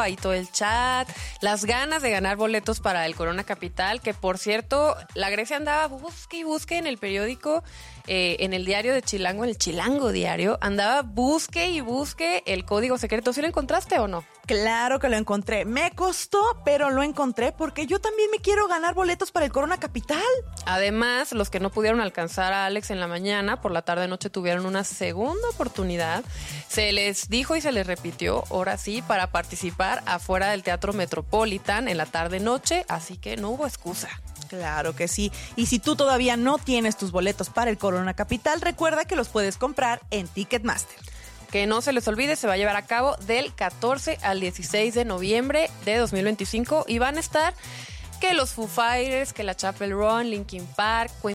ahí todo el chat, las ganas de ganar boletos para el Corona Capital, que por cierto, la Grecia andaba busque y busque en el periódico, en el diario de Chilango, en el Chilango Diario, andaba busque y busque el código secreto. ¿Sí lo encontraste o no? Claro que lo encontré. Me costó, pero lo encontré porque yo también me quiero ganar boletos para el Corona Capital. Además, los que no pudieron alcanzar a Alex en la mañana, por la tarde-noche tuvieron una segunda oportunidad. Se les dijo y se les repitió, ahora sí, para participar afuera del Teatro Metropolitan en la tarde-noche, así que no hubo excusa. Claro que sí. Y si tú todavía no tienes tus boletos para el Corona Capital, recuerda que los puedes comprar en Ticketmaster. Que no se les olvide, se va a llevar a cabo del 14 al 16 de noviembre de 2025 y van a estar que los Foo Fighters, que la Chapel Roan, Linkin Park,